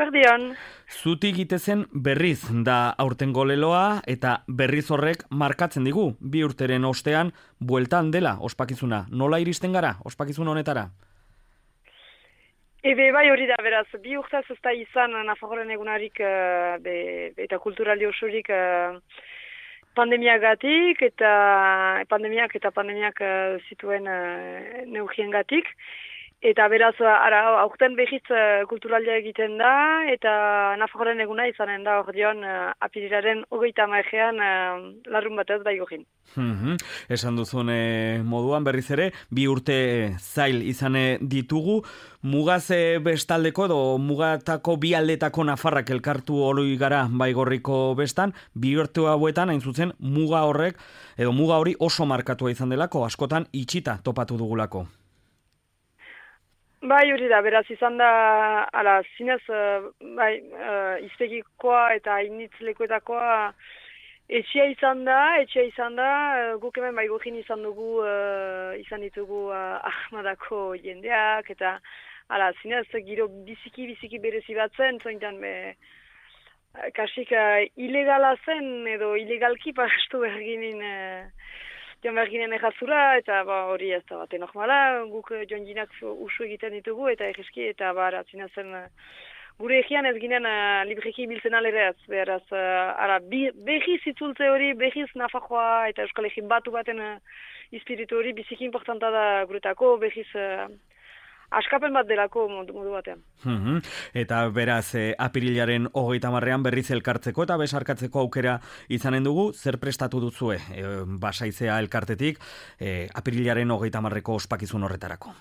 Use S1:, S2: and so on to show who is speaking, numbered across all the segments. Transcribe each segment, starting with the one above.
S1: Eguerdion.
S2: Zutik itezen berriz da aurtengo leloa eta berriz horrek markatzen digu. 2 urteren ostean bueltan dela ospakizuna. Nola iristen gara ospakizun honetara?
S1: Bai hori da, beraz, 2 urtaz ez da izan Nafarroaren egunarik eta kulturaldi osorik pandemiagatik eta pandemiak zituen neurriengatik. Eta beraz, aurten behiz kulturaldia egiten da, eta Nafarroaren eguna izanen da ordeon apirilaren 30ean larrun batez bai gogin.
S2: Esan duzun moduan berriz ere, 2 urte zail izan ditugu, mugaz bestaldeko edo mugatako 2 aldetako Nafarrak elkartu oloi gara Baigorriko bestan, 2 urte hauetan hain zuzen muga hori oso markatua izan delako, askotan itxita topatu dugulako.
S1: Bai, hori da, beraz izan da, zinez, iztegikoa eta initzlekoetakoa etxea izan da, guk hemen Baigorrin izan ditugu Ahmadako jendeak, eta zinez, giro biziki berezi bat zen, zointan, kasik ilegala zen, edo ilegalki pastu berginin, Joan Berginen erratzura, eta hori ez da bate normala, guk Joan Ginak usu egiten ditugu, eta egiski, eta atzina zen, gure egian ez ginen libreki biltzen aleraz, beraz, behiz itzultze hori, behiz Nafarroa, eta Euskal Herri batu baten espiritu hori, biziki importanta da guretako, behiz askapen bat delako modu batean.
S2: Eta beraz, apirilaren 30ean berriz elkartzeko eta besarkatzeko aukera izanen dugu, zer prestatu duzue Basaizea elkartetik apirilaren 30eko ospakizun horretarako?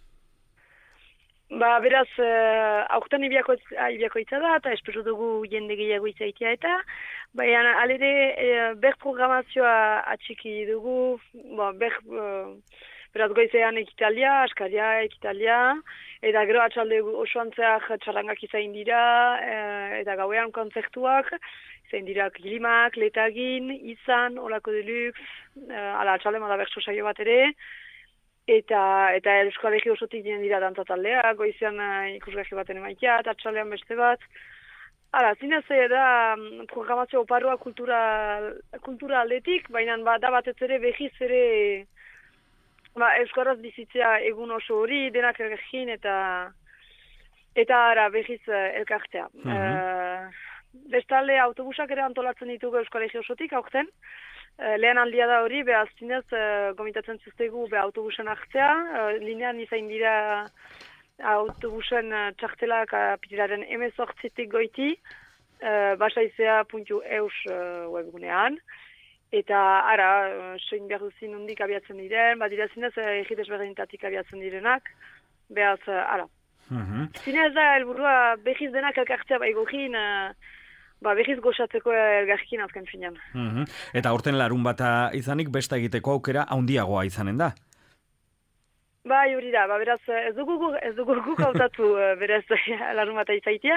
S1: Beraz, aurten ibiako itza da, eta espero dugu jende gehiago izaitia eta, baina alere ber programazioa atxiki dugu, beraz goizean ekitalia, askaria ekitalia, eta gero atxalde osoan zehar txarrangak izain dira, eta gauean kontzertuak, izain dira kilimak, letagin, izan, olako delux, atxalde moda bertso saio bat ere, eta Euskal Herri osotik dien dira dantzataldea, goizean ikusgarri baten emaitia, eta atxaldean beste bat. Zinez da programazio oparroa kultura aldetik, baina da batez ere behiz ere Euskaraz bizitzea egun oso hori, denak ergin eta behiz elkartzea. Bestalde autobusak ere antolatzen ditugu Euskal Herri osotik, aurten. Lehen aldia da hori, behaz zinez gomitatzen zuztegu autobusen hartzea, linean izain dira autobusen txartelak apirilaren 18 goiti, basaizea.eus webgunean. Eta soin behar duzin hundik abiatzen diren, dira zinez egit ezberdinetatik abiatzen direnak, behaz, Zinez da, helburua behiz denak elkartzea Baigorrin, behiz goxatzeko elgarrikin azken finean.
S2: Eta aurten larun bata izanik, besta egiteko aukera handiagoa izanen da?
S1: Bai, hori da, beraz, ez dugu guk hautatu beraz larun bata izaitia.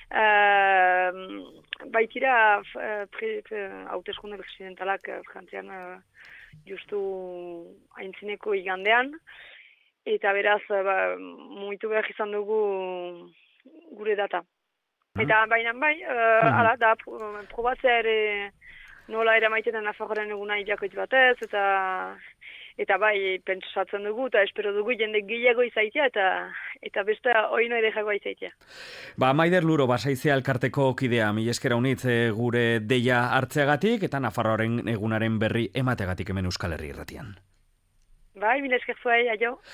S1: Baitira hauteskunde presidentalak frantzian justu aintzineko igandean. Eta beraz, mugitu behar izan dugu gure data. Eta baina da, probatzea ere nola ere maitetan Nafarroaren eguna irakoitz batez, eta pentsatzen dugu, eta espero dugu jende gehiago izaitia, eta beste oino ere jagoa izaitia.
S2: Maider Luro, Basaizea elkarteko kidea, mila esker haunitz gure deia hartzeagatik, eta Nafarroaren egunaren berri emateagatik hemen Euskal Herri irratian.
S1: Mila esker zuai, aio.